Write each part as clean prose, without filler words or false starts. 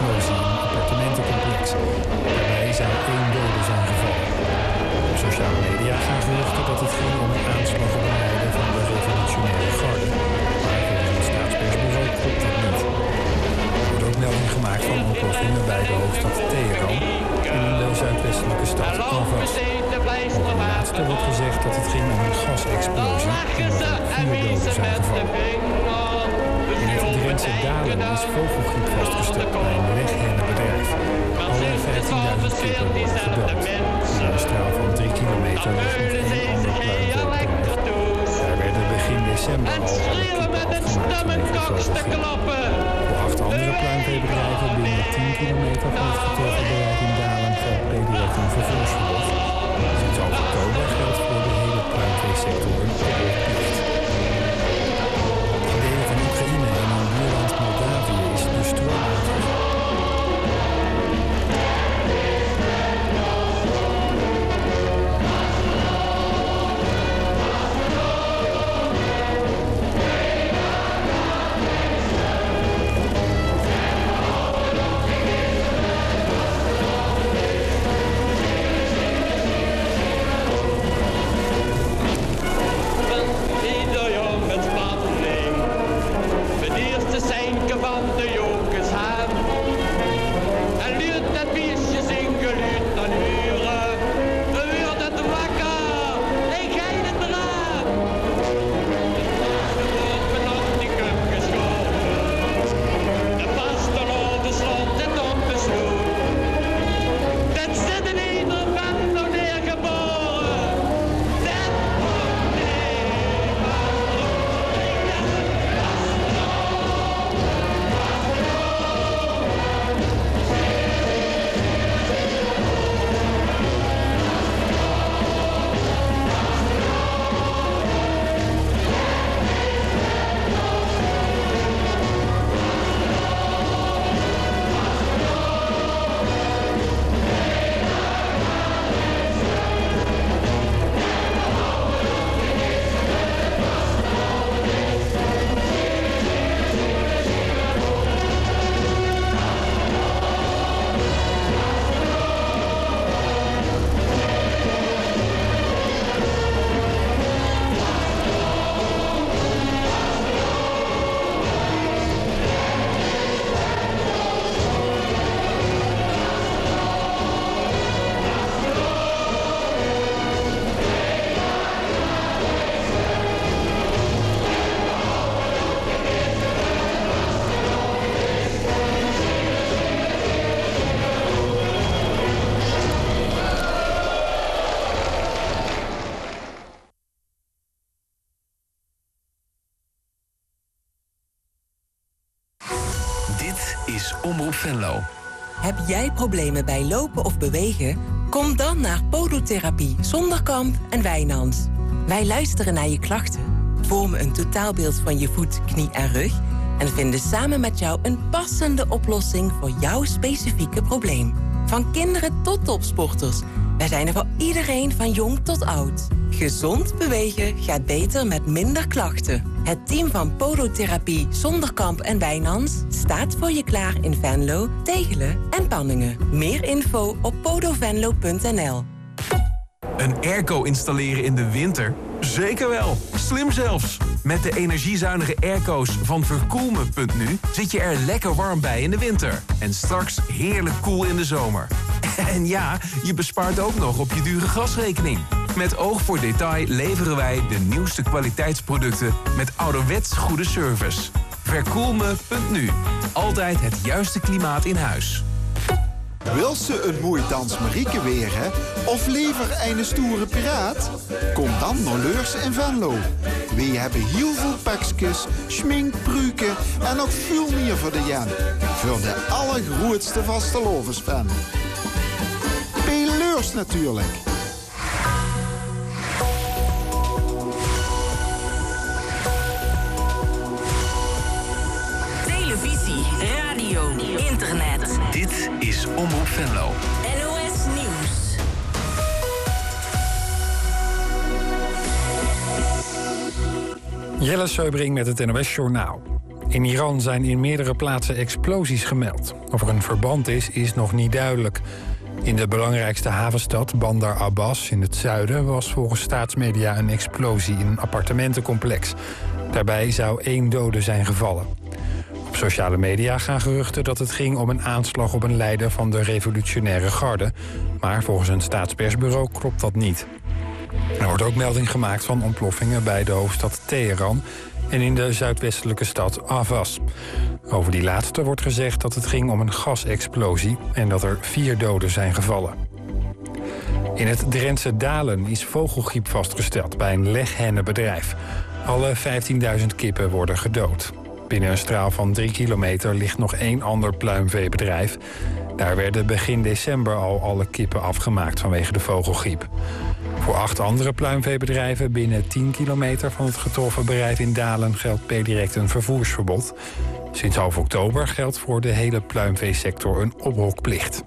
gasexplosie in een appartementencomplex. Daarbij zou 1 dode zijn gevallen. Op sociale media gaan geruchten dat het ging om een aanslag op een leider van de revolutionaire garde. Maar volgens het staatspersbureau klopt dat niet. Er wordt ook melding gemaakt van ontploffingen bij de hoofdstad Teheran en in de zuidwestelijke stad Avaz. Over de laatste wordt gezegd dat het ging om een gasexplosie en dat er 4 doden zijn gevallen. In het Drentse Dalen is vogelgriep vastgesteld bij een weghennenbedrijf. Alle 15.000 kippen worden gedood. In een straal van 3 kilometer ligt nog een ander pluimveebedrijf. Daar werden begin december al alle kippen afgemaakt vanwege vogelgriep. Voor 8 andere pluimveebedrijven binnen 10 kilometer van het getroffen bedrijf in Dalen geldt direct een vervolgverbod. Sinds oktober geldt voor de hele pluimveesector een vervolgplicht. In delen van Oekraïne en in buurland Moldavië is de stroom uitgevallen. Omroep Venlo. Heb jij problemen bij lopen of bewegen? Kom dan naar Podotherapie Zonderkamp en Wijnands. Wij luisteren naar je klachten, vormen een totaalbeeld van je voet, knie en rug en vinden samen met jou een passende oplossing voor jouw specifieke probleem. Van kinderen tot topsporters. Wij zijn er voor iedereen van jong tot oud. Gezond bewegen gaat beter met minder klachten. Het team van Podotherapie Zonderkamp en Wijnands staat voor je klaar in Venlo, Tegelen en Panningen. Meer info op podovenlo.nl. Een airco installeren in de winter? Zeker wel. Slim zelfs. Met de energiezuinige airco's van Verkoelme.nu zit je er lekker warm bij in de winter. En straks heerlijk koel in de zomer. En ja, je bespaart ook nog op je dure gasrekening. Met oog voor detail leveren wij de nieuwste kwaliteitsproducten met ouderwets goede service. Verkoelme.nu. Altijd het juiste klimaat in huis. Wil ze een mooi dans Marieke weren? Of liever een stoere piraat? Kom dan naar Leurs in Venlo. We hebben heel veel pakjes, schmink, pruiken en nog veel meer voor de jen. Voor de allergrootste vastelovensfan. Bij Leurs natuurlijk. Televisie, radio, internet. Dit is Omroep Venlo. NOS Nieuws. Jelle Seubring met het NOS Journaal. In Iran zijn in meerdere plaatsen explosies gemeld. Of er een verband is nog niet duidelijk. In de belangrijkste havenstad Bandar Abbas in het zuiden was volgens staatsmedia een explosie in een appartementencomplex. Daarbij zou 1 dode zijn gevallen. Op sociale media gaan geruchten dat het ging om een aanslag op een leider van de revolutionaire garde. Maar volgens een staatspersbureau klopt dat niet. Er wordt ook melding gemaakt van ontploffingen bij de hoofdstad Teheran en in de zuidwestelijke stad Avas. Over die laatste wordt gezegd dat het ging om een gasexplosie en dat er 4 doden zijn gevallen. In het Drentse Dalen is vogelgriep vastgesteld bij een leghennenbedrijf. Alle 15.000 kippen worden gedood. Binnen een straal van 3 kilometer ligt nog 1 ander pluimveebedrijf. Daar werden begin december al alle kippen afgemaakt vanwege de vogelgriep. Voor 8 andere pluimveebedrijven binnen 10 kilometer van het getroffen bedrijf in Dalen geldt per direct een vervoersverbod. Sinds half oktober geldt voor de hele pluimveesector een ophokplicht.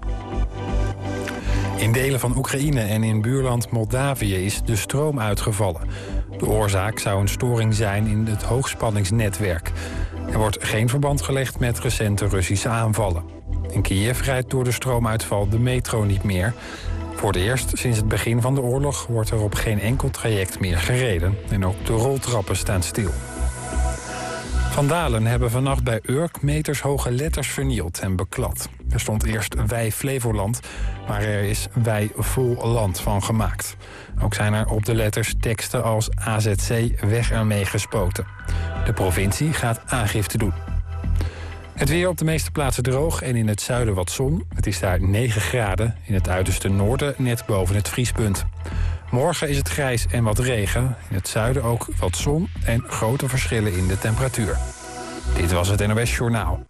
In delen van Oekraïne en in buurland Moldavië is de stroom uitgevallen. De oorzaak zou een storing zijn in het hoogspanningsnetwerk. Er wordt geen verband gelegd met recente Russische aanvallen. In Kiev rijdt door de stroomuitval de metro niet meer. Voor het eerst sinds het begin van de oorlog wordt er op geen enkel traject meer gereden. En ook de roltrappen staan stil. Vandalen hebben vannacht bij Urk metershoge letters vernield en beklad. Er stond eerst Wij Flevoland, maar er is Wij Vol Land van gemaakt. Ook zijn er op de letters teksten als AZC weg ermee gespoten. De provincie gaat aangifte doen. Het weer op de meeste plaatsen droog en in het zuiden wat zon. Het is daar 9 graden, in het uiterste noorden net boven het vriespunt. Morgen is het grijs en wat regen. In het zuiden ook wat zon en grote verschillen in de temperatuur. Dit was het NOS Journaal.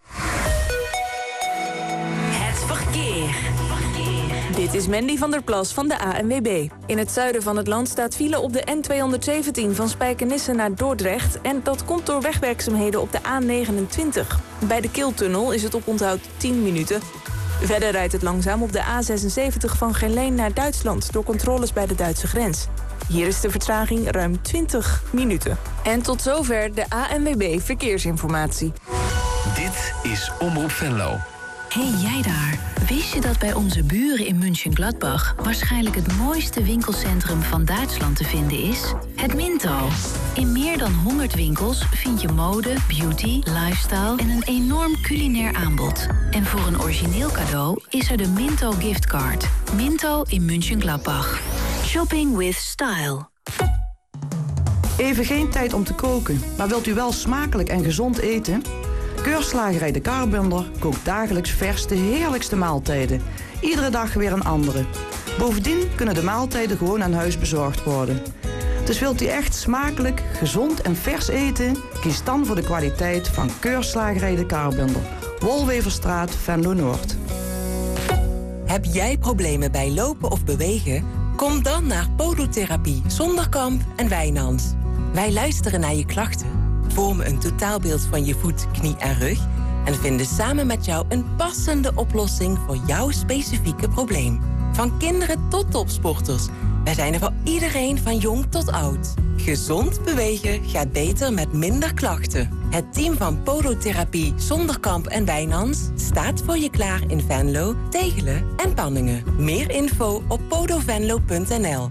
Het verkeer. Dit is Mandy van der Plas van de ANWB. In het zuiden van het land staat file op de N217 van Spijkenisse naar Dordrecht. En dat komt door wegwerkzaamheden op de A29. Bij de Kiltunnel is het oponthoud 10 minuten. Verder rijdt het langzaam op de A76 van Geleen naar Duitsland door controles bij de Duitse grens. Hier is de vertraging ruim 20 minuten. En tot zover de ANWB Verkeersinformatie. Dit is Omroep Venlo. Hey jij daar, wist je dat bij onze buren in München-Gladbach waarschijnlijk het mooiste winkelcentrum van Duitsland te vinden is? Het Minto. In meer dan 100 winkels vind je mode, beauty, lifestyle en een enorm culinair aanbod. En voor een origineel cadeau is er de Minto giftcard. Minto in München-Gladbach. Shopping with style. Even geen tijd om te koken, maar wilt u wel smakelijk en gezond eten? Keurslagerij De Karbender kookt dagelijks vers de heerlijkste maaltijden. Iedere dag weer een andere. Bovendien kunnen de maaltijden gewoon aan huis bezorgd worden. Dus wilt u echt smakelijk, gezond en vers eten? Kies dan voor de kwaliteit van Keurslagerij De Karbender. Wolweverstraat, Venlo Noord. Heb jij problemen bij lopen of bewegen? Kom dan naar Podotherapie Zonderkamp en Wijnands. Wij luisteren naar je klachten, vormen een totaalbeeld van je voet, knie en rug en vinden samen met jou een passende oplossing voor jouw specifieke probleem. Van kinderen tot topsporters. Wij zijn er voor iedereen van jong tot oud. Gezond bewegen gaat beter met minder klachten. Het team van Podotherapie Zonderkamp en Wijnands staat voor je klaar in Venlo, Tegelen en Panningen. Meer info op podovenlo.nl.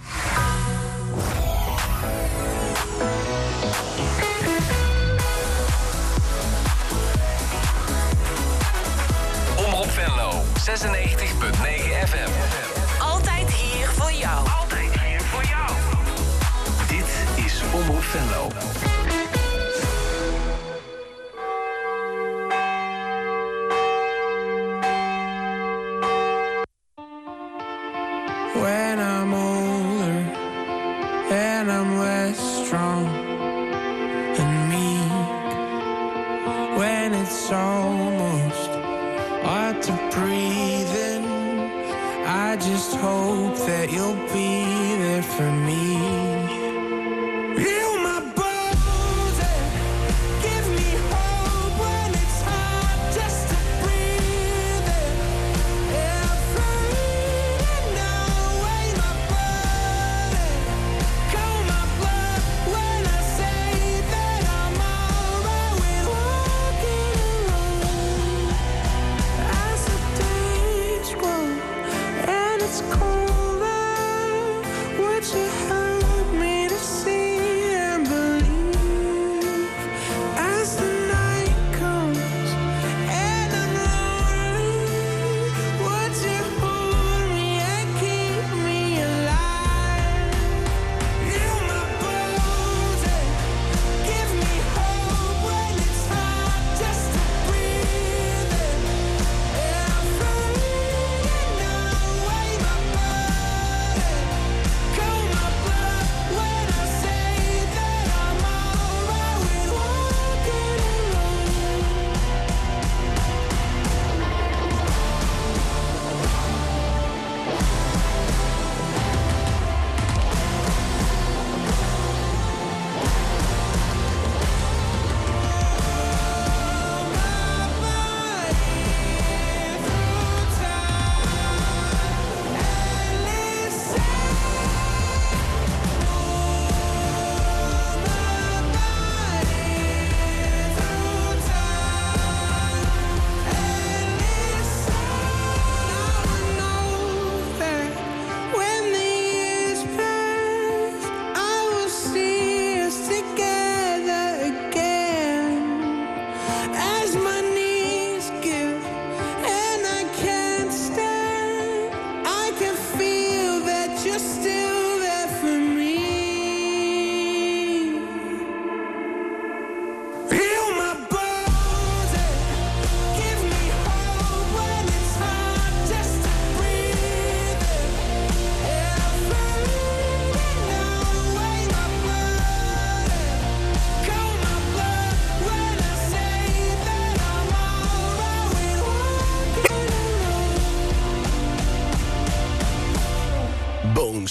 Omroep Venlo, 96.9 FM. Altijd hier voor jou. Altijd hier voor jou. Dit is Omroep Venlo. When I'm older and I'm less strong and meek, when it's almost hard to breathe in, I just hope that you'll be there for me. Heal my bones and give me hope when it's hard just to breathe in. Afraid away my burden, calm my blood when I say that I'm alright with one.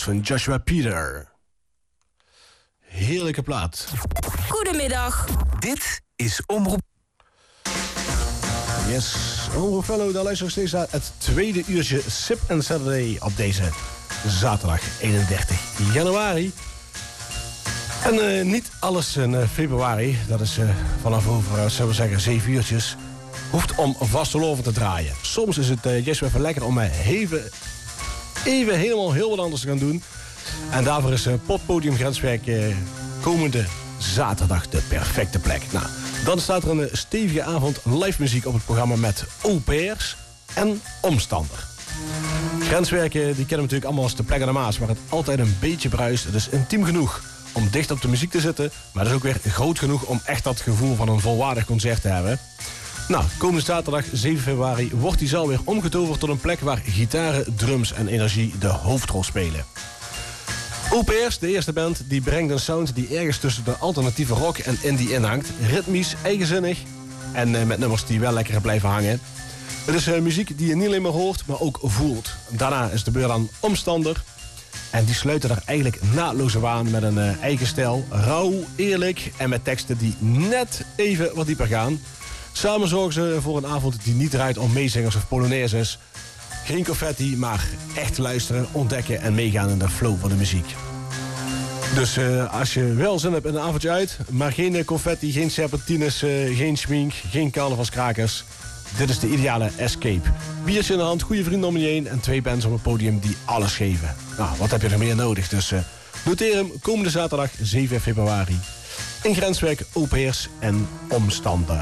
van Joshua Peter. Heerlijke plaat. Goedemiddag. Dit is Omroep. Yes, Omroep Venlo, daar luister ik steeds naar het tweede uurtje Sip & Saturday op deze zaterdag 31 januari. En niet alles in februari, dat is vanaf over, zullen we zeggen, 7 uurtjes, hoeft om vasteloven te draaien. Soms is het juist even lekker om even helemaal heel wat anders te gaan doen. En daarvoor is Poppodium Grenswerk komende zaterdag de perfecte plek. Nou, dan staat er een stevige avond live muziek op het programma met au pairs en omstander. Grenswerken die kennen we natuurlijk allemaal als de plek aan de Maas, waar het altijd een beetje bruist. Het is intiem genoeg om dicht op de muziek te zitten, maar het is ook weer groot genoeg om echt dat gevoel van een volwaardig concert te hebben. Nou, komende zaterdag 7 februari wordt die zaal weer omgetoverd tot een plek waar gitaren, drums en energie de hoofdrol spelen. Au Pairs, de eerste band, die brengt een sound die ergens tussen de alternatieve rock en indie inhangt. Ritmisch, eigenzinnig en met nummers die wel lekker blijven hangen. Het is muziek die je niet alleen maar hoort, maar ook voelt. Daarna is de beurt aan Omstander. En die sluiten daar eigenlijk naadloos op aan met een eigen stijl. Rauw, eerlijk en met teksten die net even wat dieper gaan. Samen zorgen ze voor een avond die niet draait om meezingers of polonaises. Geen confetti, maar echt luisteren, ontdekken en meegaan in de flow van de muziek. Dus als je wel zin hebt in een avondje uit, maar geen confetti, geen serpentines, geen schmink, geen carnavalskrakers. Dit is de ideale escape. Biertje in de hand, goede vrienden om je heen en 2 bands op het podium die alles geven. Nou, wat heb je er meer nodig? Dus noteer hem komende zaterdag 7 februari. In Grenswerk, au pairs en omstander.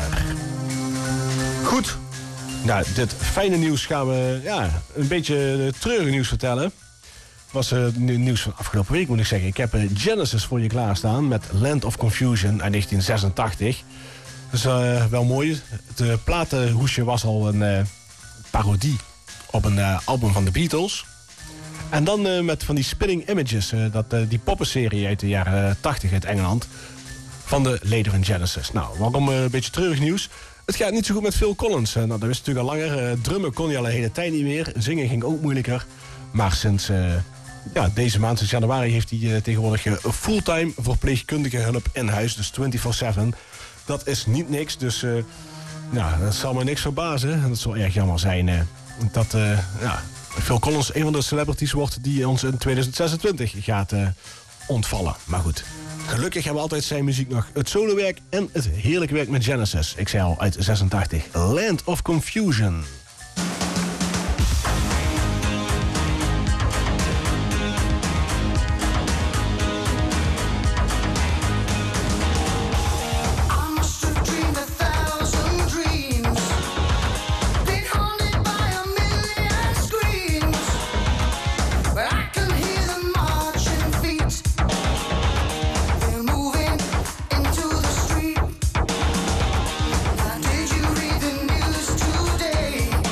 Goed. Nou, dit fijne nieuws gaan we een beetje treurige nieuws vertellen. Was nieuws van afgelopen week, moet ik zeggen. Ik heb Genesis voor je klaarstaan met Land of Confusion uit 1986. Dat is wel mooi. Het platenhoesje was al een parodie op een album van de Beatles. En dan met van die Spinning Images, die poppenserie uit de jaren 80 uit Engeland. Van de leden van Genesis. Nou, waarom een beetje treurig nieuws? Het gaat niet zo goed met Phil Collins. Nou, dat wist natuurlijk al langer. Drummen kon hij al een hele tijd niet meer. Zingen ging ook moeilijker. Maar sinds deze maand, sinds januari, heeft hij tegenwoordig fulltime verpleegkundige hulp in huis. Dus 24/7. Dat is niet niks. Dus dat zal me niks verbazen. En dat zal erg jammer zijn dat Phil Collins een van de celebrities wordt die ons in 2026 gaat ontvallen. Maar goed. Gelukkig hebben we altijd zijn muziek nog. Het solowerk en het heerlijke werk met Genesis. Ik zei al, uit 86. Land of Confusion. Did you read the news today?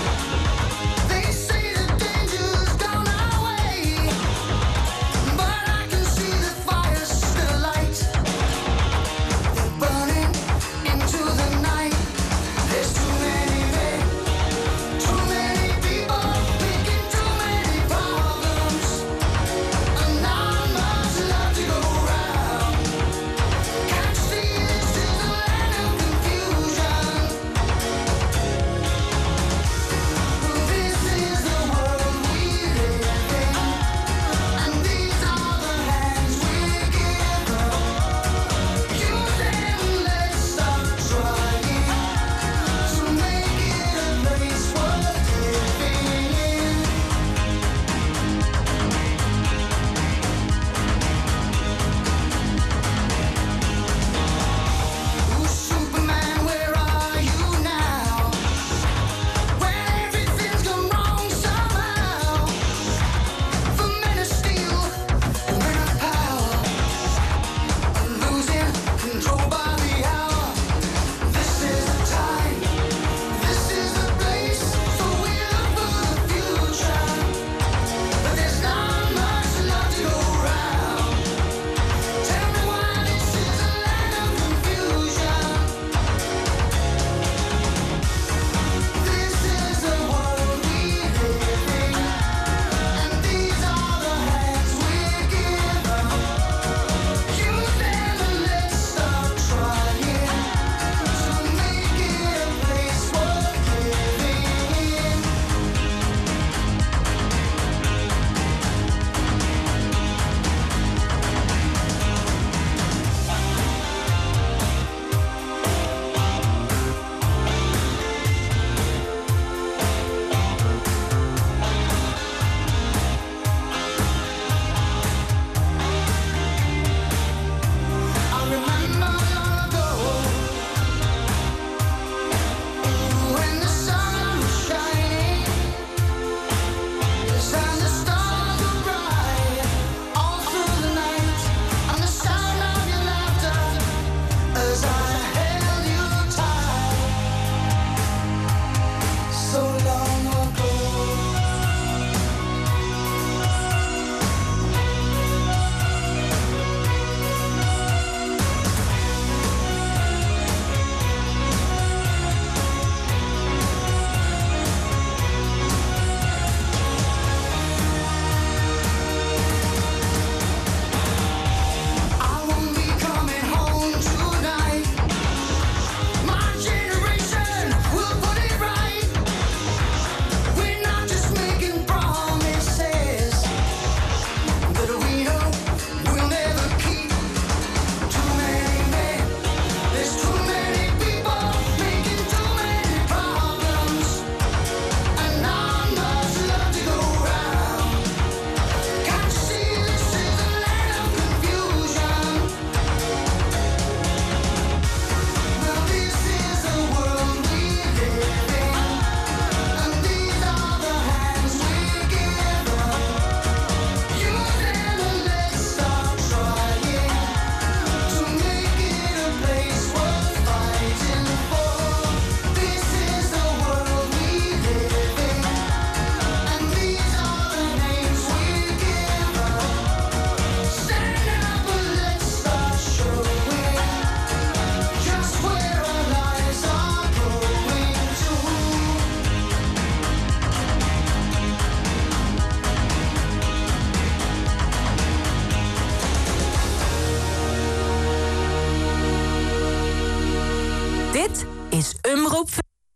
Dit is Omroep.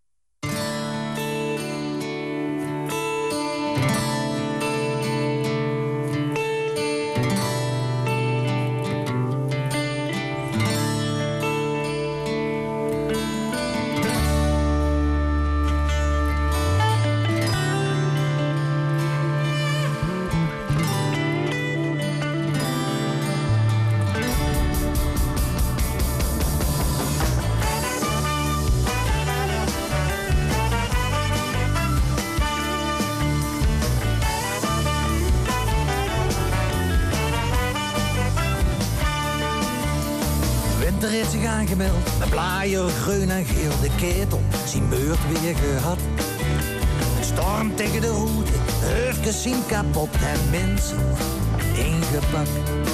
Heeft zich aangemeld, met blaaier, groen en geel. De ketel, zijn beurt weer gehad. Storm tegen de route, heufjes zien kapot en mensen ingepakt.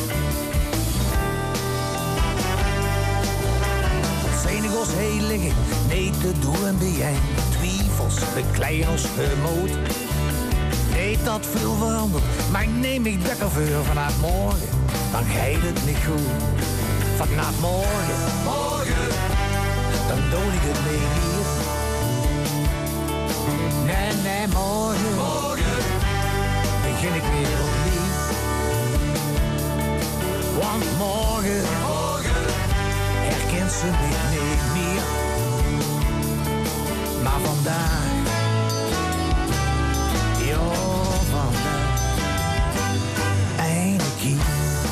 Zenigels heel liggen, nee te doen en bijeen. Twijfels, bekleien ons gemoed. Nee, dat veel veranderd, maar neem ik dekkerveur vanaf morgen. Dan gaat het niet goed. Vanaf morgen, dan doe ik het niet hier. Nee, morgen, begin ik weer opnieuw. Want morgen, herkent ze mij niet meer. Maar vandaag, vandaag, eindelijk hier.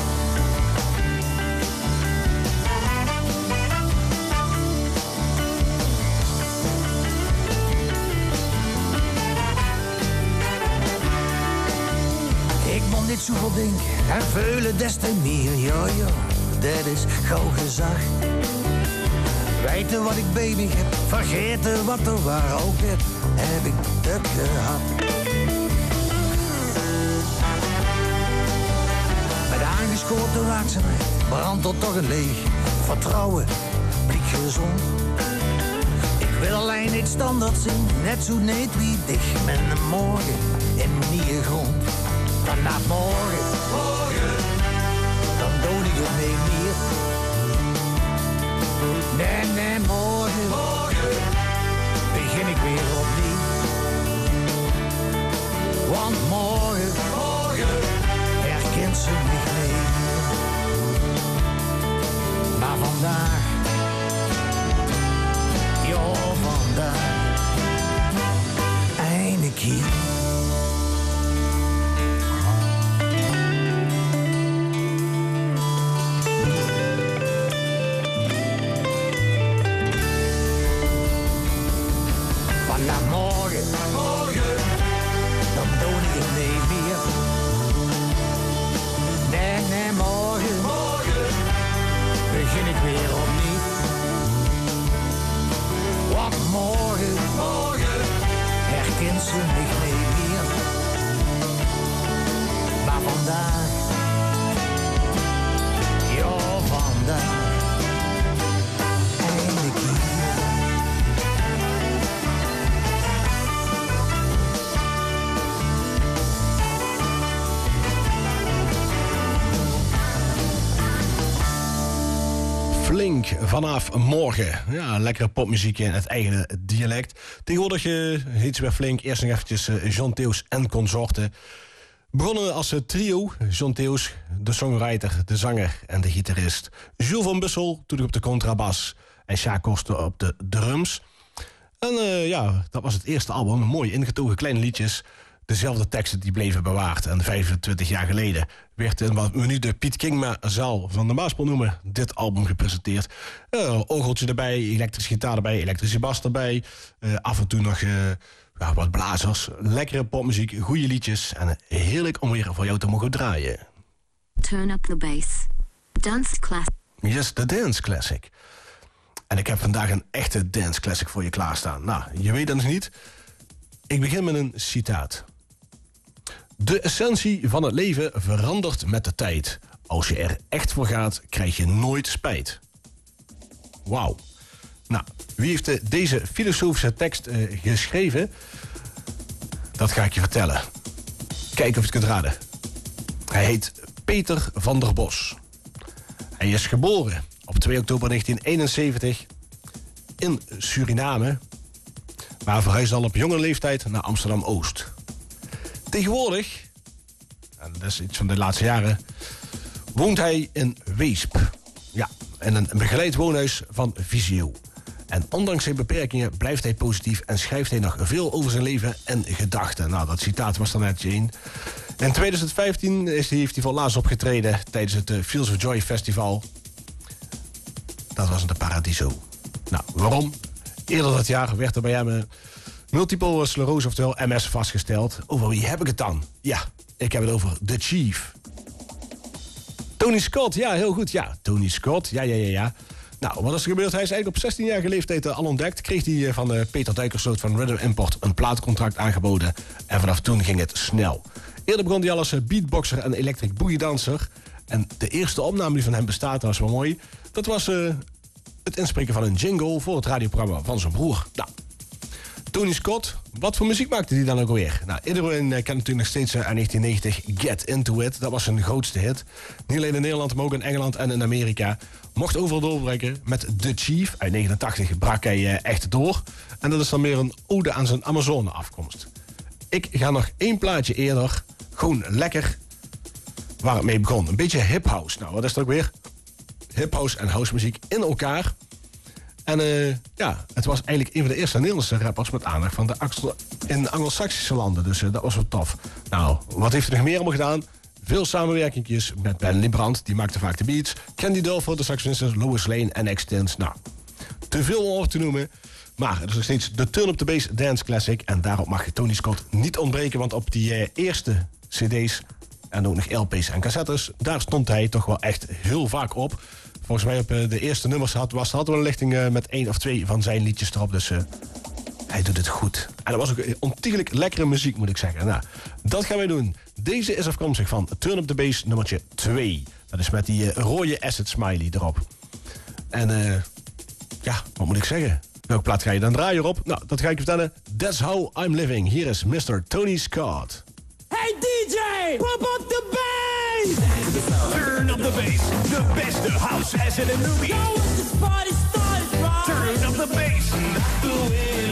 Niet zoveel denken en veulen des te meer. Ja, dat is gauw gezag. Weten wat ik baby heb, vergeten wat er waar. Ook dit heb ik druk gehad. Met aangeschoten waakzaamheid brandt er toch een leeg vertrouwen, blik gezond. Ik wil alleen niet standaard zien, net zo niet wie dicht met de morgen in mijn grond. Vanaf morgen, dan doe ik het niet meer. Nee, morgen, begin ik weer opnieuw. Want morgen, herkent ze mij niet meer. Maar vandaag, vandaag, eindelijk hier. Dan doe ik het niet meer. Nee, morgen, begin ik weer opnieuw. Want morgen, herkent ze mij niet meer. Maar vandaag, vandaag, eindelijk hier. Flink vanaf morgen. Ja, lekkere popmuziek in het eigen dialect. Tegenwoordig heet ze weer Flink. Eerst nog eventjes John Theeuws en consorten. Begonnen als trio. John Theeuws, de songwriter, de zanger en de gitarist. Jules van Bussel, toen op de contrabas. En Sjaak Koster op de drums. En dat was het eerste album. Mooi ingetogen kleine liedjes. Dezelfde teksten die bleven bewaard. En 25 jaar geleden werd in wat we nu de Piet Kingma-zaal van de Maaspel noemen dit album gepresenteerd. Orgeltje erbij, elektrische gitaar erbij, elektrische bas erbij. Af en toe nog wat blazers. Lekkere popmuziek, goede liedjes. En heerlijk om weer voor jou te mogen draaien. Turn up the bass. Dance classic. Yes, de dance classic. En ik heb vandaag een echte dance classic voor je klaarstaan. Nou, je weet het nog niet. Ik begin met een citaat. De essentie van het leven verandert met de tijd. Als je er echt voor gaat, krijg je nooit spijt. Wauw. Nou, wie heeft deze filosofische tekst geschreven? Dat ga ik je vertellen. Kijk of je het kunt raden. Hij heet Peter van der Bos. Hij is geboren op 2 oktober 1971 in Suriname, maar verhuisde al op jonge leeftijd naar Amsterdam-Oost. Tegenwoordig, en dat is iets van de laatste jaren, woont hij in Weesp. Ja, in een begeleid woonhuis van Visio. En ondanks zijn beperkingen blijft hij positief en schrijft hij nog veel over zijn leven en gedachten. Nou, dat citaat was er net één. In 2015 heeft hij voor laatst opgetreden tijdens het Fields of Joy Festival. Dat was in de Paradiso. Nou, waarom? Eerder dat jaar werd er bij hem multiple sclerose, oftewel MS, vastgesteld. Over wie heb ik het dan? Ja, ik heb het over The Chief. Tony Scott, ja, heel goed. Ja, Tony Scott, ja. Nou, wat is er gebeurd? Hij is eigenlijk op 16-jarige leeftijd al ontdekt. Kreeg hij van Peter Duikersloot van Rhythm Import een plaatcontract aangeboden. En vanaf toen ging het snel. Eerder begon hij al als beatboxer en electric boogie dancer. En de eerste opname die van hem bestaat, dat was wel mooi. Dat was het inspreken van een jingle voor het radioprogramma van zijn broer. Nou, Tony Scott, wat voor muziek maakte hij dan ook alweer? Nou, iedereen kent natuurlijk nog steeds uit 1990 Get Into It. Dat was zijn grootste hit. Niet alleen in Nederland, maar ook in Engeland en in Amerika. Mocht overal doorbreken. Met The Chief uit 89 brak hij echt door. En dat is dan meer een ode aan zijn Amazone afkomst. Ik ga nog één plaatje eerder. Gewoon lekker waar het mee begon. Een beetje hip-house. Nou, wat is dat ook weer? Hip-house en housemuziek in elkaar. En het was eigenlijk een van de eerste Nederlandse rappers met aandacht van in Anglo-Saxische landen. Dus dat was wel tof. Nou, wat heeft hij nog meer allemaal gedaan? Veel samenwerkingjes met Ben Librand, die maakte vaak de beats. Candy Dulfer, de saxofonist, Lois Lane en Extens. Nou, te veel om over te noemen. Maar het is nog steeds de Turn Up The Bass Dance Classic. En daarop mag Tony Scott niet ontbreken, want op die eerste cd's en ook nog LP's en cassettes, daar stond hij toch wel echt heel vaak op. Volgens mij op de eerste nummers hadden we een lichting met 1 of 2 van zijn liedjes erop. Dus hij doet het goed. En dat was ook ontiegelijk lekkere muziek, moet ik zeggen. Nou, dat gaan wij doen. Deze is afkomstig van Turn Up The Bass nummertje 2. Dat is met die rode acid smiley erop. En wat moet ik zeggen? Welke plaat ga je dan draaien erop? Nou, dat ga ik je vertellen. That's How I'm Living. Hier is Mr. Tony Scott. Hey DJ, pump up the bass! Turn up the bass, the beste house, acid en newbie. Now this party started, right? Turn up the bass, that's the way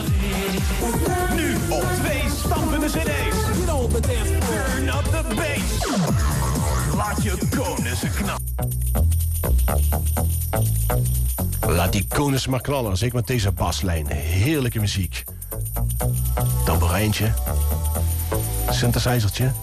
love is. Nu op 2 stampende cd's. You know the dance. Turn up the bass. Laat je konussen knallen. Laat die konussen maar knallen, zeker met deze baslijn. Heerlijke muziek. Tamboerijntje. Synthesizertje.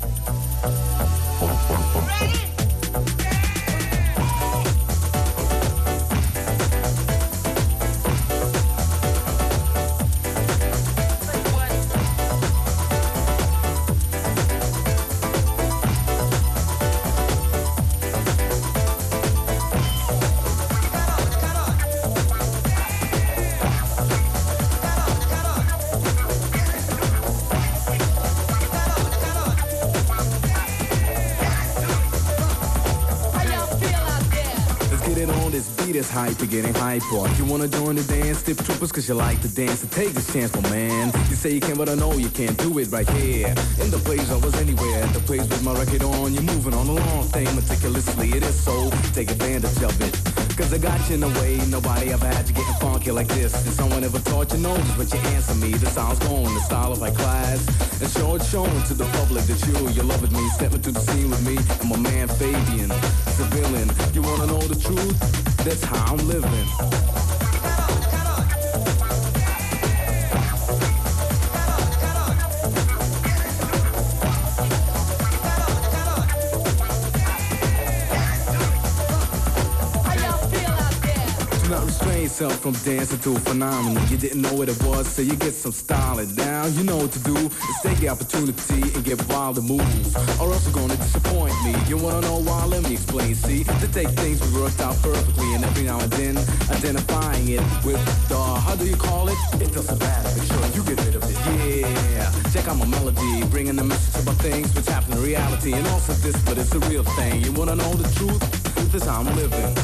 Hyper, getting hyper. You wanna join the dance? Tip troopers cause you like to dance. So take this chance, my man. You say you can, but I know you can't do it right here. In the place I was anywhere. At the place with my record on. You're moving on the long thing meticulously. It is so, take advantage of it. Cause I got you in a way nobody ever had you getting funky like this. If someone ever taught you knows but you answer me. The sound's going, the style of my class. And show it's showing to the public that you love with me. Stepping to the scene with me and my man Fabian, civilian. You wanna know the truth? That's how I'm living. Yourself from dancing to a phenomenon. You didn't know what it was, so you get some styling. Now you know what to do. Is take the opportunity and get wild and move, or else you're gonna disappoint me. You wanna know why? Let me explain. See, to take things we worked out perfectly, and every now and then identifying it with the how do you call it? It doesn't matter. Make sure you get rid of it. Yeah, check out my melody, bringing the message about things which happen in reality, and also this, but it's a real thing. You wanna know the truth? This is how I'm living.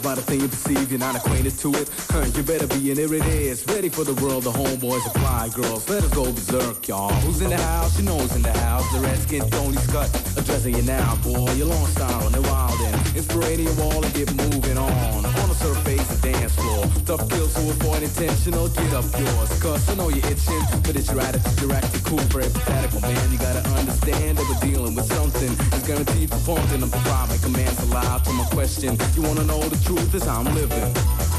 by the thing you perceive, you're not acquainted to it. You better be, and here it is. Ready for the world, the homeboys apply, girls. Let us go berserk, y'all. Who's in the house? You know who's in the house. The Redskin, Tony Scott, addressing you now, boy. You're long style and they're wild and inspirating you all and get moving on the surface, the dance floor. Tough kills who avoid intentional, get up yours. Cause I know you're itching, but it's your attitude, you're acting cool, very pathetical, man. You gotta understand that we're dealing with something that's guaranteed for pumping. I'm providing commands aloud to my question. You wanna know the truth is how I'm living.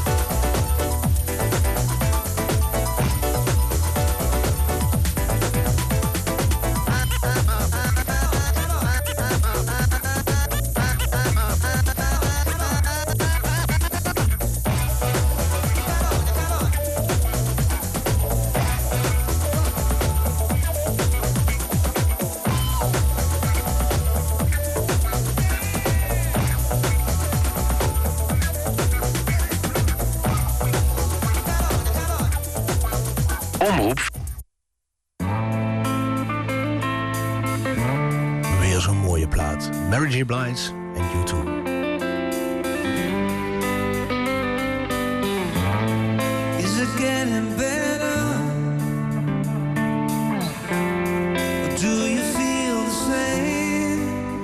Weer zo'n mooie plaat. Mary J. Blige en U2. Is it getting better? Or do you feel the same?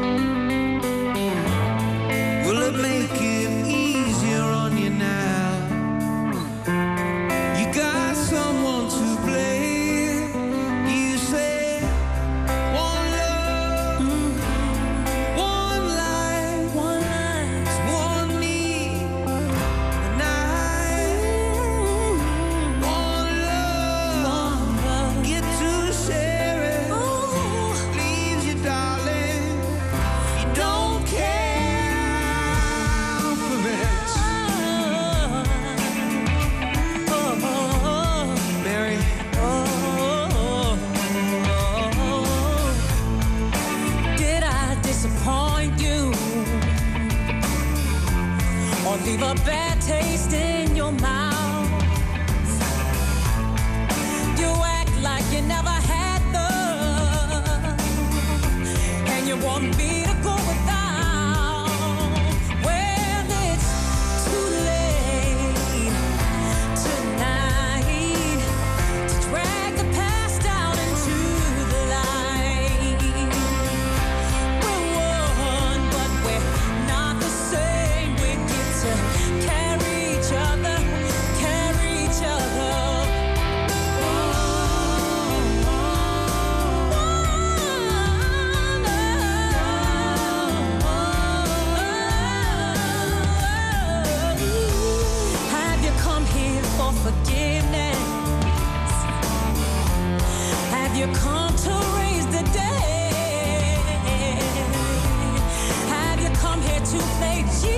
Will it make it easier on you now? You got someone to blame. You say one love, one life, one need, and one love, get to share it. Leaves you, darling. You don't care for it. Mary. Did I disappoint you or leave a bad taste in your mouth? You act like you never had love, and you want me to go without. Well, it's too late tonight to drag the past out into the light. We're one, but we're not the same. We get to carry each other, carry each other. Have you come here for forgiveness? Have you come to raise the dead? Have you come here to play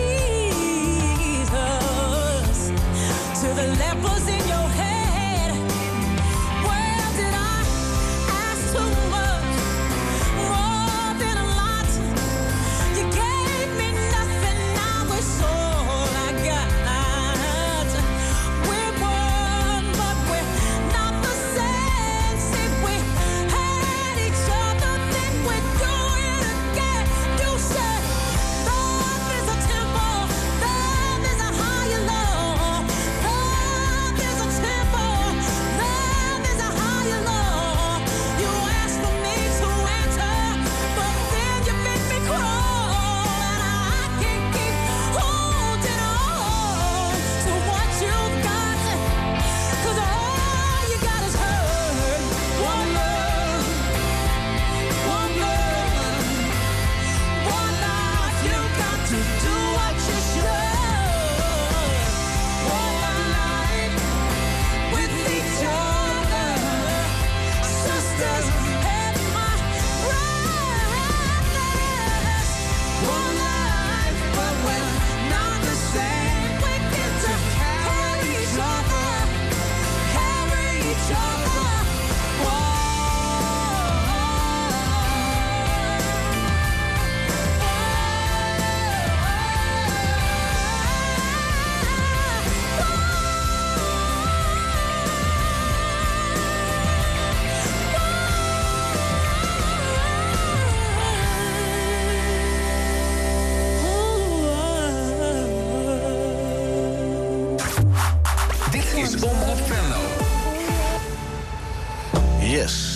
Jesus to the lepers in your head? Well, did I ask too much? More than a lot. You gave me nothing, now it's all I got. We're one, but we're not the same. See, we had each other, then we do it again. You said love is a temple,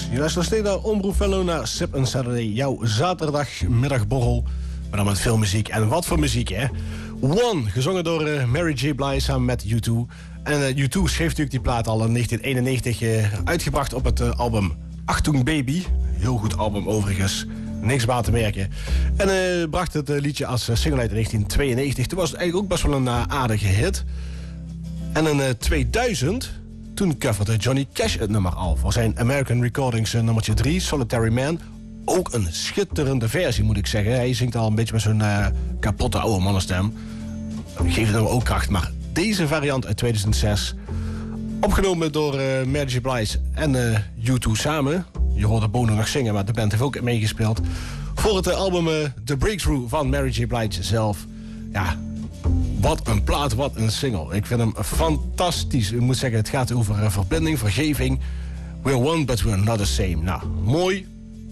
Je luistert nog steeds naar Omroep Venlo, naar Sip & Saturday. Jouw zaterdagmiddagborrel. Maar dan met veel muziek. En wat voor muziek, hè? One, gezongen door Mary J. Blige samen met U2. En U2 schreef natuurlijk die plaat al in 1991 uitgebracht op het album Achtung Baby. Heel goed album overigens. Niks aan te merken. En bracht het liedje als single uit in 1992. Toen was het eigenlijk ook best wel een aardige hit. En in 2000... Toen coverde Johnny Cash het nummer al voor zijn American Recordings nummertje 3, Solitary Man. Ook een schitterende versie, moet ik zeggen. Hij zingt al een beetje met zo'n kapotte oude mannenstem. Geeft hem ook kracht, maar deze variant uit 2006... opgenomen door Mary J. Blige en U2 samen. Je hoorde Bono nog zingen, maar de band heeft ook meegespeeld. Voor het album The Breakthrough van Mary J. Blige zelf. Ja... Wat een plaat, wat een single. Ik vind hem fantastisch. Ik moet zeggen, het gaat over verbinding, vergeving. We're one, but we're not the same. Nou, mooi.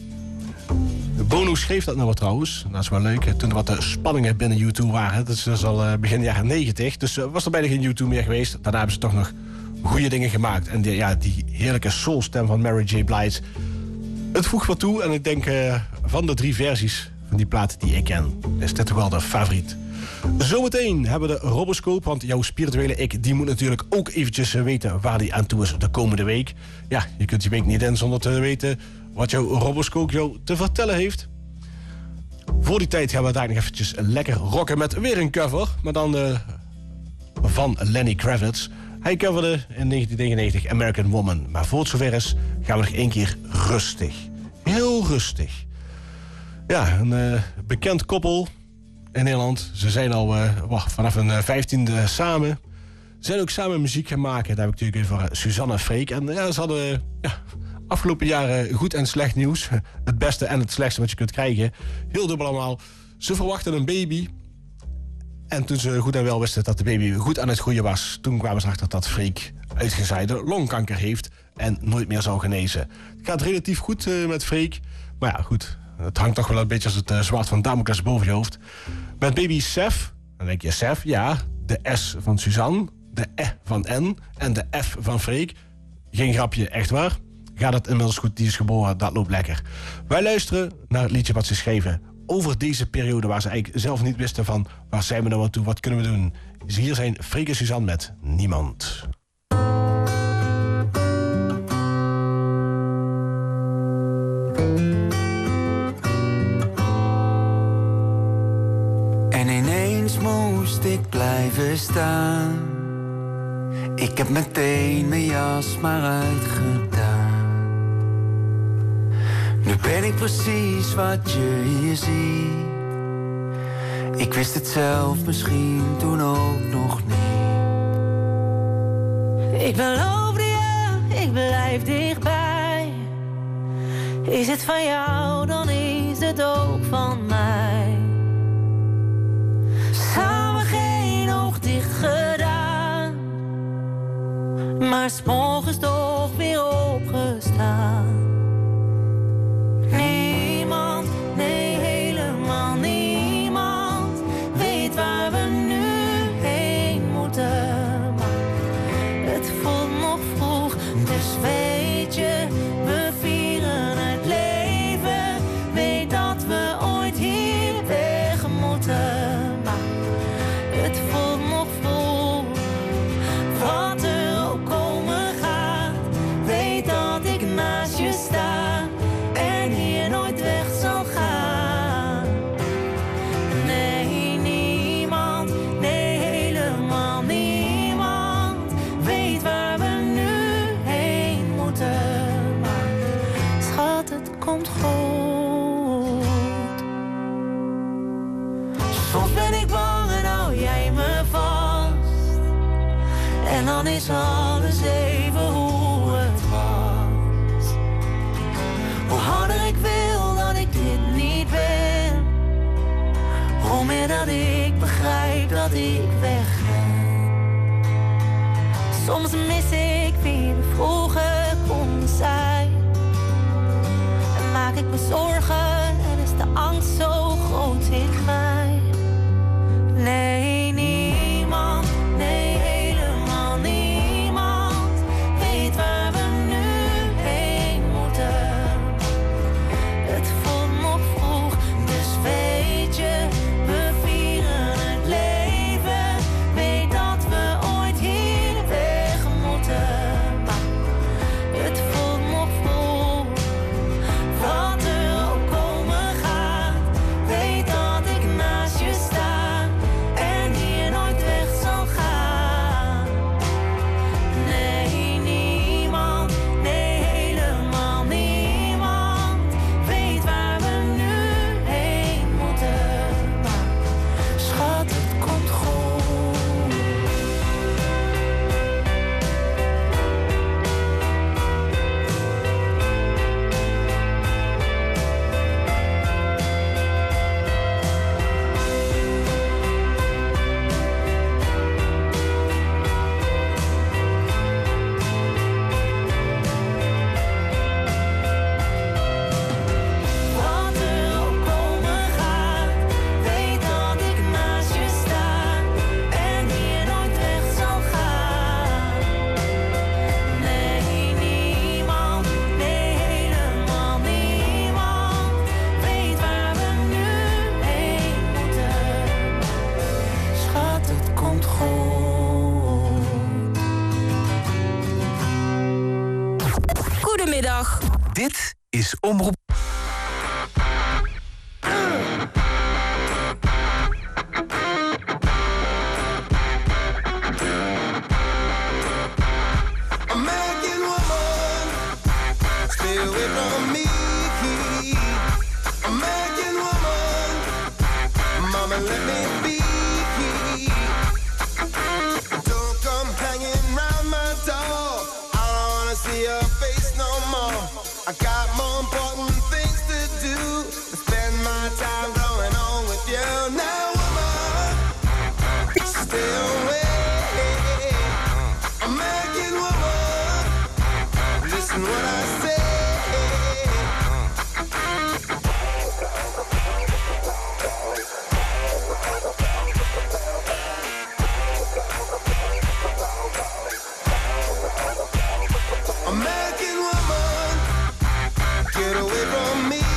Bono schreef dat nummer trouwens. Dat is wel leuk. Toen er wat spanningen binnen U2 waren. Dat is al begin jaren 90. Dus was er bijna geen U2 meer geweest. Daarna hebben ze toch nog goede dingen gemaakt. En die heerlijke soulstem van Mary J. Blige. Het voegt wat toe. En ik denk van de 3 versies van die plaat die ik ken, is dit toch wel de favoriet. Zometeen hebben we de Roboscoop, want jouw spirituele ik... die moet natuurlijk ook eventjes weten waar die aan toe is de komende week. Ja, je kunt die week niet in zonder te weten wat jouw Roboscoop jou te vertellen heeft. Voor die tijd gaan we daar nog eventjes lekker rocken met weer een cover. Maar dan van Lenny Kravitz. Hij coverde in 1999 American Woman. Maar voor het zover is, gaan we nog 1 keer rustig. Heel rustig. Ja, een bekend koppel... in Nederland. Ze zijn al vanaf hun 15e samen. Ze zijn ook samen muziek gaan maken. Daar heb ik natuurlijk over Suzanne en Freek. En ze hadden afgelopen jaren goed en slecht nieuws. Het beste en het slechtste wat je kunt krijgen. Heel dubbel allemaal. Ze verwachten een baby. En toen ze goed en wel wisten dat de baby goed aan het groeien was... toen kwamen ze achter dat Freek uitgezaaide longkanker heeft... en nooit meer zou genezen. Het gaat relatief goed met Freek. Maar ja, goed... Het hangt toch wel een beetje als het zwaard van Damocles boven je hoofd. Met baby Sef, dan denk je Sef, ja, de S van Suzanne, de E van N en de F van Freek. Geen grapje, echt waar. Gaat het inmiddels goed, die is geboren, dat loopt lekker. Wij luisteren naar het liedje wat ze schreven over deze periode... waar ze eigenlijk zelf niet wisten van, waar zijn we nou aan toe, wat kunnen we doen? Dus hier zijn Freek en Suzanne met Niemand. Moest ik blijven staan. Ik heb meteen mijn jas maar uitgedaan. Nu ben ik precies wat je hier ziet. Ik wist het zelf misschien toen ook nog niet. Ik beloofde je, ik blijf dichtbij. Is het van jou, dan is het ook van mij. Samen geen oog dicht gedaan, maar 's morgens toch weer opgestaan. Niemand, nee helemaal niemand, weet waar we nu heen moeten. Maar het voelt nog vroeg, dus weet je, we vieren het leven. Weet dat we ooit hier weg moeten. Het voelt nog vol, wat er ook komen gaat. Weet dat ik naast je sta en hier nooit weg zal gaan. Nee, niemand, nee helemaal niemand, weet waar we nu heen moeten. Maar schat, het komt goed. Soms ben ik bang en hou jij me vast. En dan is alles even hoe het was. Hoe harder ik wil dat ik dit niet ben, hoe meer dat ik begrijp dat ik weg ben. Soms mis ik wie we vroeger konden zijn. En maak ik me zorgen en is de angst zo groot in mij. Nee, niemand, nee helemaal niemand, weet waar we nu heen moeten. zaterdagmiddag. Dit is Omroep. American woman, stay away from me. American woman, mama let me be. Don't come hanging round my door. I don't wanna see your face no more. I got more important things to do than spend my time going on with you. Now woman, stay away. American woman, listen what I say. American woman, get away from me.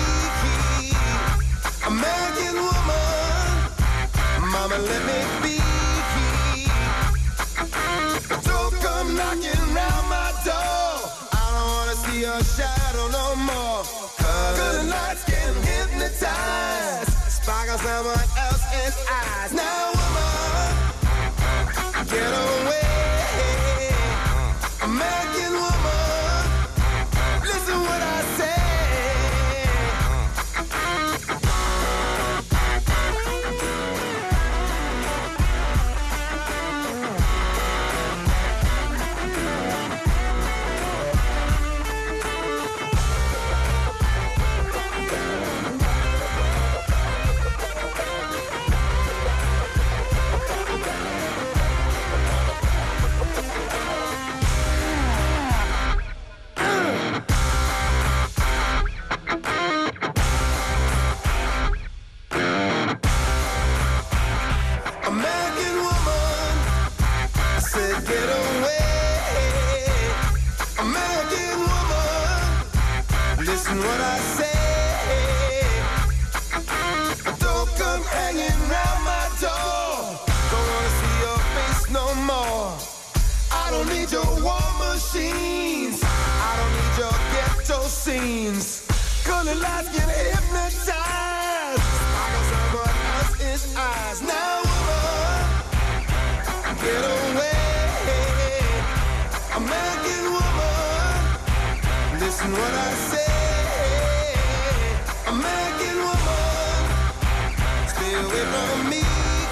American woman, mama let me be. Don't come knocking round my door. I don't wanna see your shadow no more. Good nights can hypnotize, sparkle someone else's eyes. Now woman, get away. American woman, listen what I say. American woman, I said get away. American woman, listen what I say. Don't come hanging round my door. Don't wanna see your face no more. I don't need your war machines. I don't need your ghetto scenes. Color lights get hypnotized. I got someone else's eyes. Now woman, get away. American woman, listen what I say. American woman, stay away from me.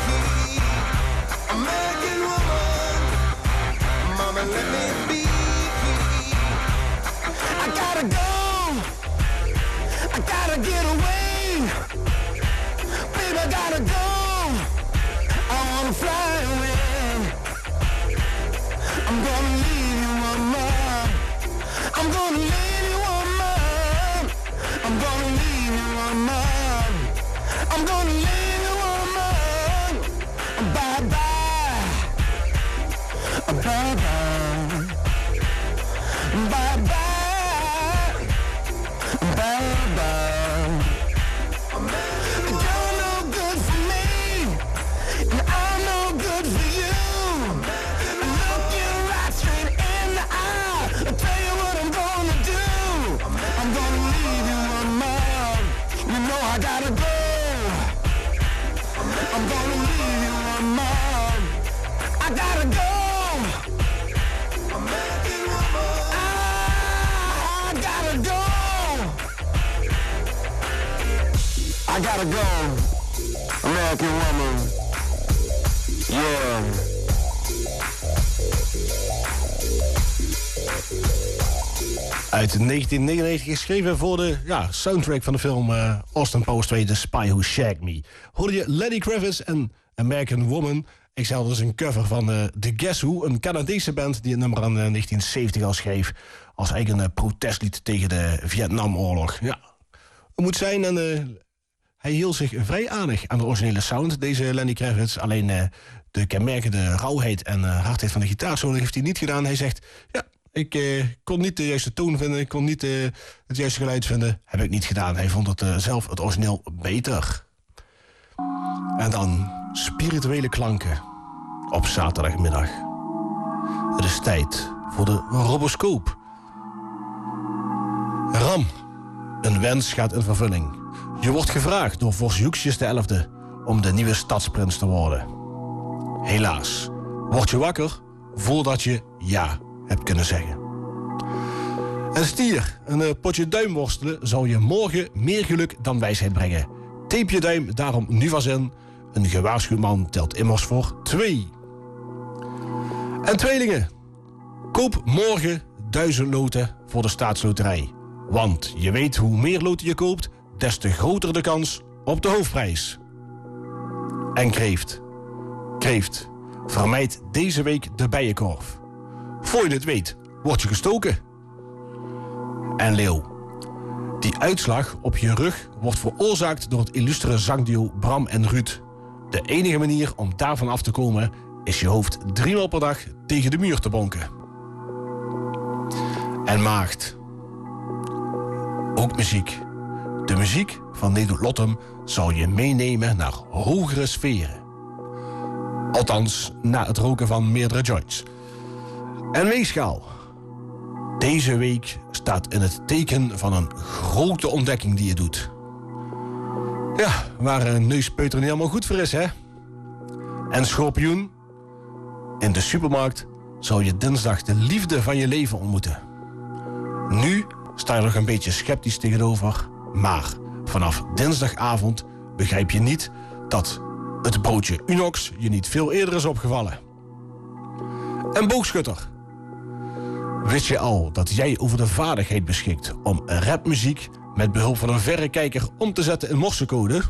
American woman, mama let me be. I gotta go, I gotta get away. Baby, I gotta go, I wanna fly away. I'm gonna leave you, woman. I'm gonna leave you, woman. I'm gonna leave you, woman. I'm gonna leave you, woman. Bye bye. Bye bye. Bye bye. Bye bye. You're no good for me, and I'm no good for you. Look you right straight in the eye. I'll tell you what I'm gonna do. I'm gonna leave you alone. You know I gotta go. I'm gonna leave you alone. I gotta go. American woman, I gotta go. I gotta go. American woman, yeah. Uit 1999 geschreven voor de soundtrack van de film Austin Powers 2, The Spy Who Shagged Me. Hoorde je Lenny Kravitz en American Woman. Ik zei dus een cover van The Guess Who, een Canadese band die het nummer aan 1970 al schreef. Als eigen protestlied tegen de Vietnamoorlog. Ja, het moet zijn en hij hield zich vrij aardig aan de originele sound, deze Lenny Kravitz. Alleen de kenmerkende rauwheid en hardheid van de gitaarsolo heeft hij niet gedaan. Hij zegt, ja, ik kon niet de juiste toon vinden, ik kon niet het juiste geluid vinden. Heb ik niet gedaan. Hij vond het zelf het origineel beter. En dan spirituele klanken op zaterdagmiddag. Het is tijd voor de Roboscoop. Ram, een wens gaat in vervulling. Je wordt gevraagd door Vorst Joekjes de 11e om de nieuwe stadsprins te worden. Helaas, word je wakker voordat je ja hebt kunnen zeggen. En stier, een potje duimworstelen zal je morgen meer geluk dan wijsheid brengen. Tape je duim daarom nu vast in. Een gewaarschuwd man telt immers voor 2. En tweelingen, koop morgen 1000 loten voor de staatsloterij. Want je weet hoe meer loten je koopt, des te groter de kans op de hoofdprijs. En kreeft. Kreeft, vermijd deze week de bijenkorf. Voor je het weet, word je gestoken. En leeuw. Die uitslag op je rug wordt veroorzaakt door het illustere zangduo Bram en Ruud. De enige manier om daarvan af te komen is je hoofd 3 maal per dag tegen de muur te bonken. En maagd. Ook muziek. De muziek van Nederland Lottem zal je meenemen naar hogere sferen. Althans, na het roken van meerdere joints. En weegschaal. Deze week staat in het teken van een grote ontdekking die je doet. Ja, waar een neuspeuter niet helemaal goed voor is, hè? En schorpioen. In de supermarkt zal je dinsdag de liefde van je leven ontmoeten. Nu sta je nog een beetje sceptisch tegenover, maar vanaf dinsdagavond begrijp je niet dat het broodje Unox je niet veel eerder is opgevallen. En boogschutter. Wist je al dat jij over de vaardigheid beschikt om rapmuziek met behulp van een verrekijker om te zetten in morsecode?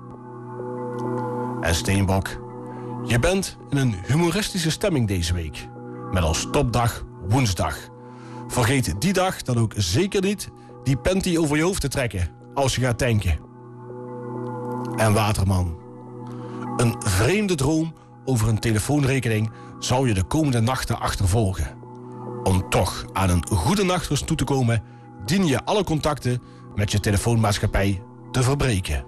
En steenbok. Je bent in een humoristische stemming deze week. Met als topdag woensdag. Vergeet die dag dan ook zeker niet die panty over je hoofd te trekken als je gaat tanken. En waterman. Een vreemde droom over een telefoonrekening zal je de komende nachten achtervolgen. Om toch aan een goede nachtrust toe te komen, dien je alle contacten met je telefoonmaatschappij te verbreken.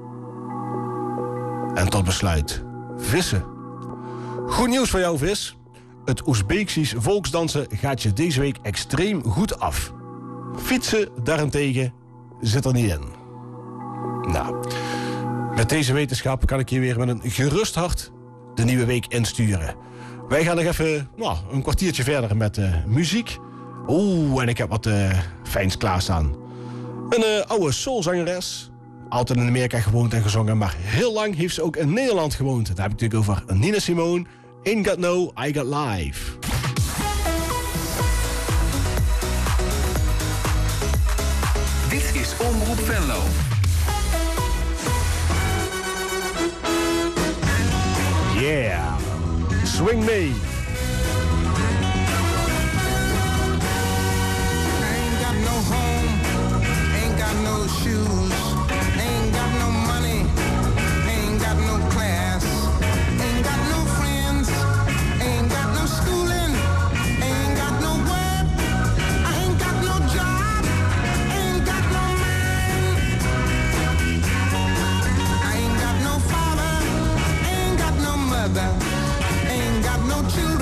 En tot besluit, vissen. Goed nieuws voor jou, vis. Het Oezbeeksisch volksdansen gaat je deze week extreem goed af. Fietsen daarentegen zit er niet in. Nou, met deze wetenschap kan ik je weer met een gerust hart de nieuwe week insturen. Wij gaan nog even een kwartiertje verder met muziek. En ik heb wat fijns klaarstaan. Een oude soulzangeres. Altijd in Amerika gewoond en gezongen, maar heel lang heeft ze ook in Nederland gewoond. Daar heb ik natuurlijk over Nina Simone. Ain't Got No, I Got Life. Dit is Omroep Venlo. Yeah, swing me. Ain't got no home, ain't got no shoes, ain't got no money, ain't got no class, ain't got no friends, ain't got no schooling, ain't got no work, ain't got no job, ain't got no man. I ain't got no father, ain't got no mother, ain't got no children.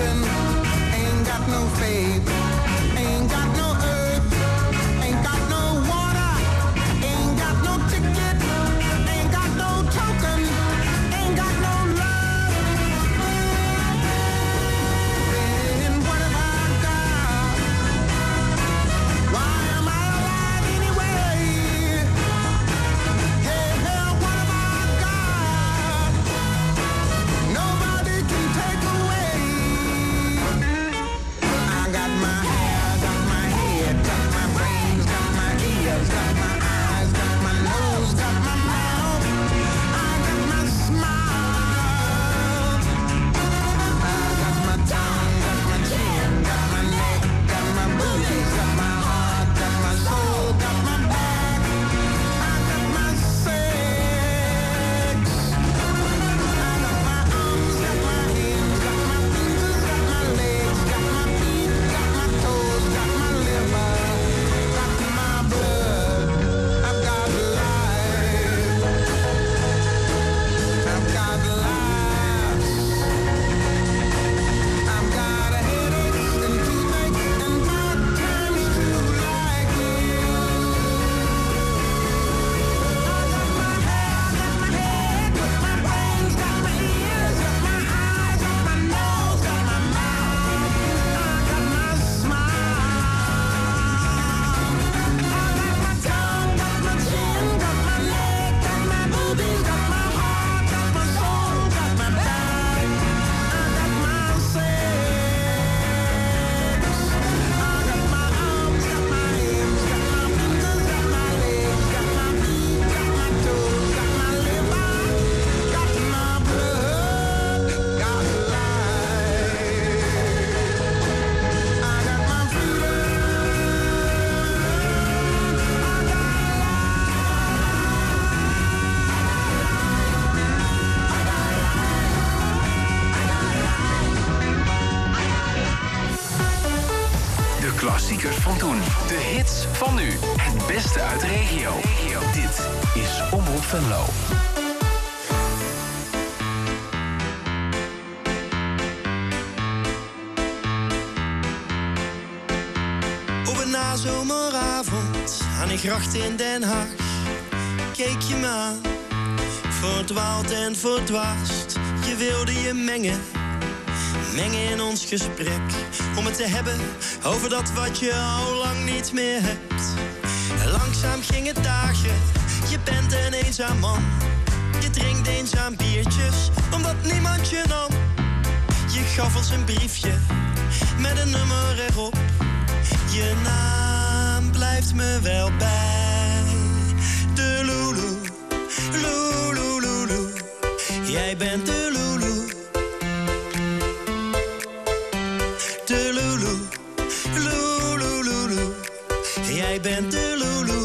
klassiekers van toen. De hits van nu. Het beste uit de regio. Dit is Omroep Venlo. Op een nazomeravond aan de gracht in Den Haag keek je me aan, verdwaald en verdwaasd. Je wilde je mengen in ons gesprek, om het te hebben over dat wat je al lang niet meer hebt. En langzaam ging het dagen, je bent een eenzaam man. Je drinkt eenzaam biertjes, omdat niemand je nam. Je gaf ons een briefje met een nummer erop. Je naam blijft me wel bij. De Lulu, Lulu, Lulu. Jij bent de Lulu. De Lulu, Lulu, Lulu. Jij bent de Lulu.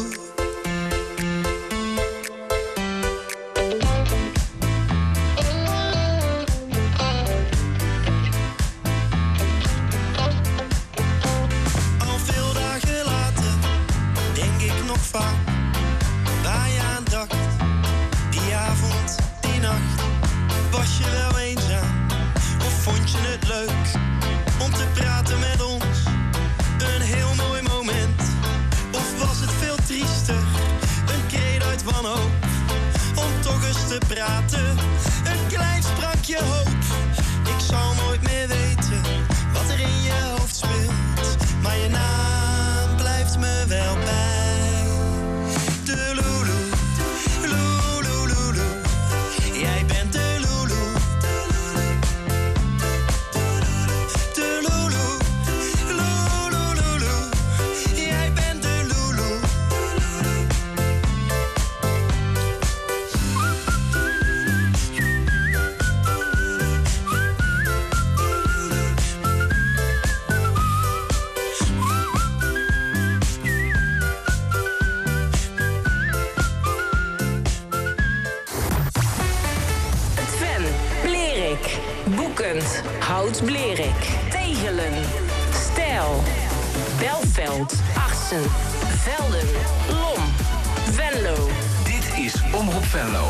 Al veel dagen later denk ik nog vaak waar je aan dacht. Die avond, die nacht, was je wel eenzaam? Of vond je het leuk om te praten met ons? Een heel mooi moment. Of was het veel triester? Een kreet uit wanhoop om toch eens te praten. Een klein sprankje hoop. Ik zal nooit meer weten wat er in je hoofd speelt, maar je naam blijft me wel bij. De Lulu, Lulu, Lulu. Jij bent de Lulu. De Lulu, Lulu, Lulu. Jij bent de Lulu. Het Ven, Blerik, Boekend, Hout Blerik, Tegelen, Stijl, Belveld, Assen, Velden, Lom, Venlo. Dit is Omroep Venlo.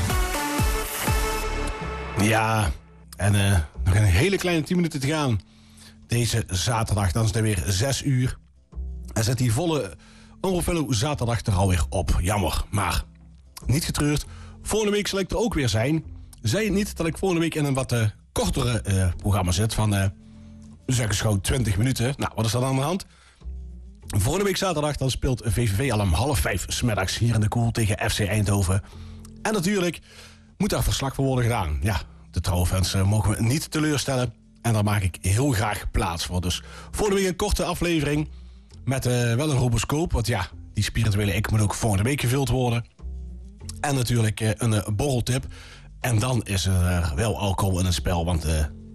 Ja, en nog een hele kleine 10 minuten te gaan. Deze zaterdag, dan is het weer 6 uur. En zet die volle Omroep Venlo zaterdag er alweer op. Jammer, maar niet getreurd. Volgende week zal ik er ook weer zijn. Zei het niet dat ik volgende week in een wat kortere programma zit van, zeg eens gewoon 20 minuten. Nou, wat is er aan de hand? Volgende week zaterdag dan speelt VVV al om 4:30 'smiddags hier in de Koel tegen FC Eindhoven. En natuurlijk moet daar verslag voor worden gedaan. Ja, de trouwe fans mogen we niet teleurstellen. En daar maak ik heel graag plaats voor. Dus volgende week een korte aflevering met wel een roboscoop. Want ja, die spirituele ik moet ook volgende week gevuld worden. En natuurlijk een borreltip. En dan is er wel alcohol in het spel. Want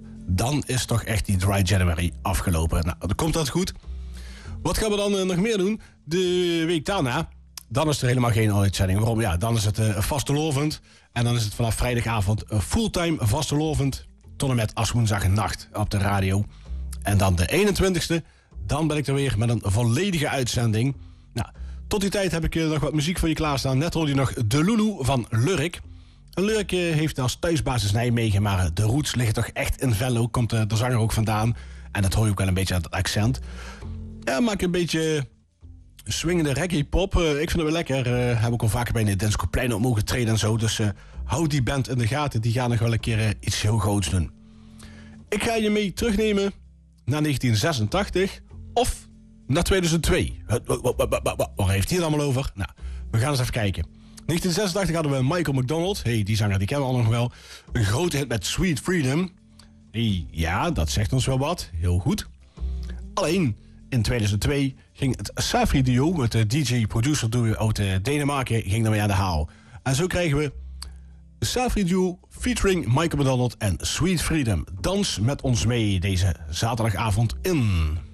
dan is toch echt die Dry January afgelopen. Nou, dan komt dat goed. Wat gaan we dan nog meer doen? De week daarna, dan is er helemaal geen uitzending. Waarom? Ja, dan is het vastelovend. En dan is het vanaf vrijdagavond fulltime vastelovend. Tot en met woensdagnacht op de radio. En dan de 21ste, dan ben ik er weer met een volledige uitzending. Nou, tot die tijd heb ik nog wat muziek voor je klaarstaan. Net hoorde je nog De Lulu van Lurk. En Lurk heeft als thuisbasis Nijmegen, maar de roots liggen toch echt in Venlo. Komt de zanger ook vandaan. En dat hoor je ook wel een beetje aan het accent. Ja, maak een beetje swingende reggae-pop. Ik vind het wel lekker. Heb ik al vaker bij de Denskoplein op mogen treden en zo. Dus houd die band in de gaten. Die gaan nog wel een keer iets heel groots doen. Ik ga je mee terugnemen naar 1986 of naar 2002. Waar heeft hij het allemaal over? Nou, we gaan eens even kijken. 1986 hadden we Michael McDonald. Hey, die zanger die kennen we al nog wel. Een grote hit met Sweet Freedom. Hey, ja, dat zegt ons wel wat. Heel goed. Alleen, in 2002 ging het Safri duo, het DJ-producer duo uit Denemarken, ging ermee aan de haal. En zo krijgen we de Safri duo featuring Michael McDonald en Sweet Freedom. Dans met ons mee deze zaterdagavond in